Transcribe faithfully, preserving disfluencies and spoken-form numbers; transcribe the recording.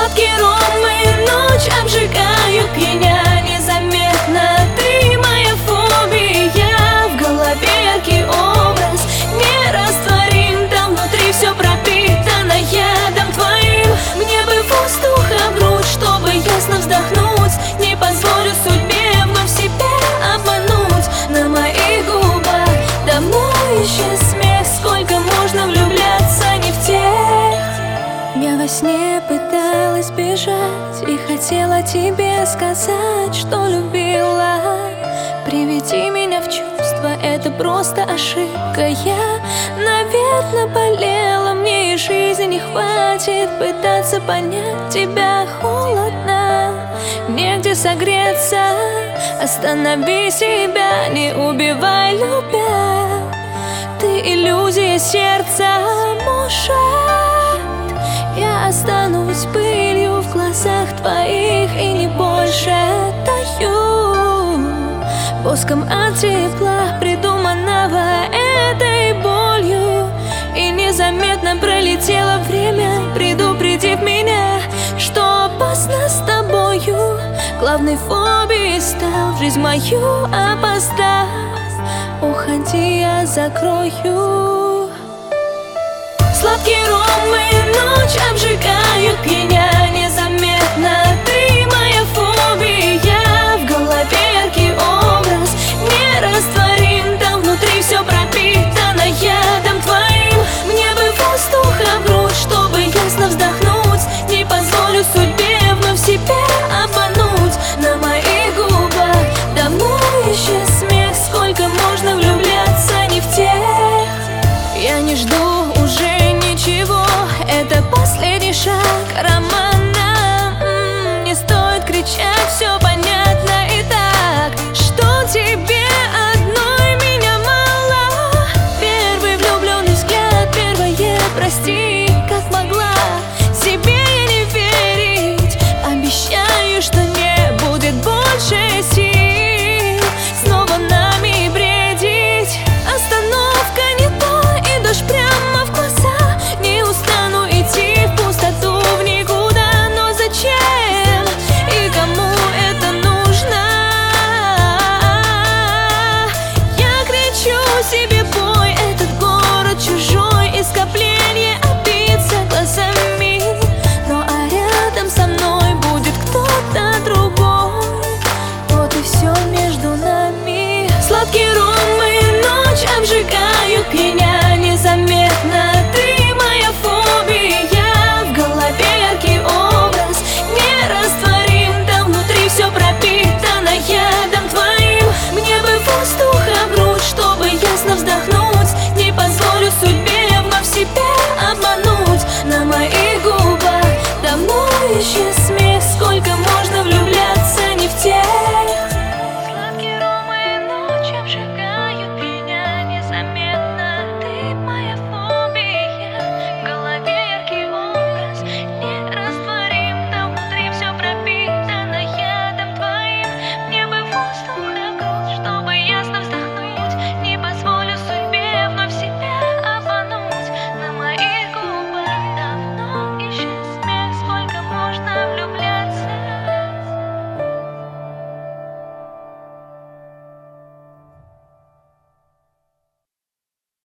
Сладкий ром и ночь обжигают, пьяня незаметно. Ты моя фобия, в голове яркий образ, нерастворим, там внутри все пропитано ядом твоим. Мне бы воздуха в грудь, чтобы ясно вздохнуть. Не позволю судьбе вновь себя обмануть. На моих губах давно исчез смех. Сколько можно влюбляться не в тех? Я во сне пыталась бежать и хотела тебе сказать, что любила. Приведи меня в чувство, это просто ошибка. Я, наверное, болела, мне и жизни не хватит пытаться понять тебя. Холодно, негде согреться. Останови себя, не убивай, любя. Ты иллюзия сердца, может, я останусь пылью в глазах твоих и не больше таю. Воском от тепла, придуманного этой болью. И незаметно пролетело время, предупредив меня, что опасно с тобою. Главной фобией стал жизнь мою, опоздав. Уходи, я закрою. Сладкий ром и ночь обжигают.